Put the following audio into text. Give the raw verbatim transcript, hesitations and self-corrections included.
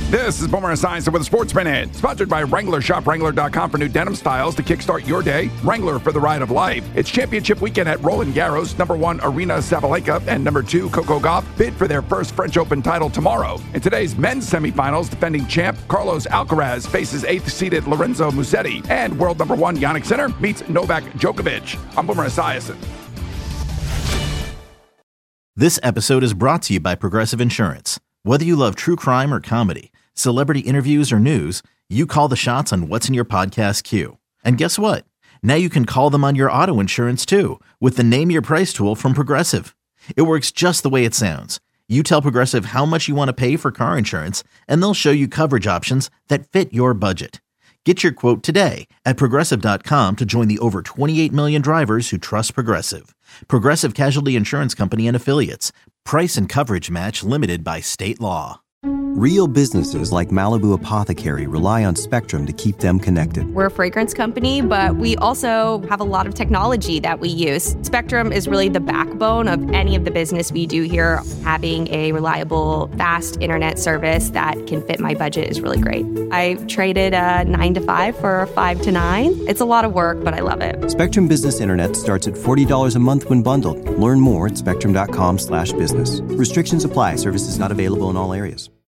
This is Boomer Esiason with a Sports Minute, sponsored by Wrangler. Shop Wrangler dot com for new denim styles to kickstart your day. Wrangler for the ride of life. It's championship weekend at Roland Garros. Number one, Arena Sabalenka, and number two, Coco Gauff, bid for their first French Open title tomorrow. In today's men's semifinals, defending champ Carlos Alcaraz faces eighth-seeded Lorenzo Musetti, and world number one, Jannik Sinner, meets Novak Djokovic. I'm Boomer Esiason. This episode is brought to you by Progressive Insurance. Whether you love true crime or comedy, celebrity interviews or news, you call the shots on what's in your podcast queue. And guess what? Now you can call them on your auto insurance too with the Name Your Price tool from Progressive. It works just the way it sounds. You tell Progressive how much you want to pay for car insurance, and they'll show you coverage options that fit your budget. Get your quote today at Progressive dot com to join the over twenty-eight million drivers who trust Progressive. Progressive Casualty Insurance Company and Affiliates. Price and coverage match limited by state law. Real businesses like Malibu Apothecary rely on Spectrum to keep them connected. We're a fragrance company, but we also have a lot of technology that we use. Spectrum is really the backbone of any of the business we do here. Having a reliable, fast internet service that can fit my budget is really great. I traded a nine to five for a five to nine. It's a lot of work, but I love it. Spectrum Business Internet starts at forty dollars a month when bundled. Learn more at spectrum dot com slash business. Restrictions apply. Services not available in all areas.